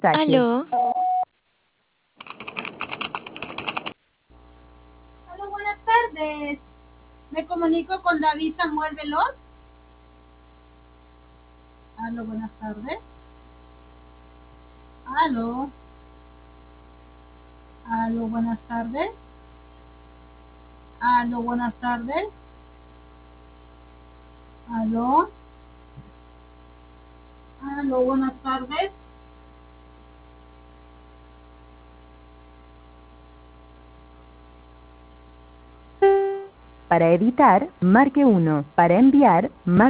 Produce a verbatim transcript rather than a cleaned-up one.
Aló, Hola, buenas tardes. Me comunico con David Samuel Veloz. Aló, buenas tardes. Aló, aló, buenas tardes. Aló, buenas tardes. Aló, aló, buenas tardes. Para editar, marque uno. Para enviar, marque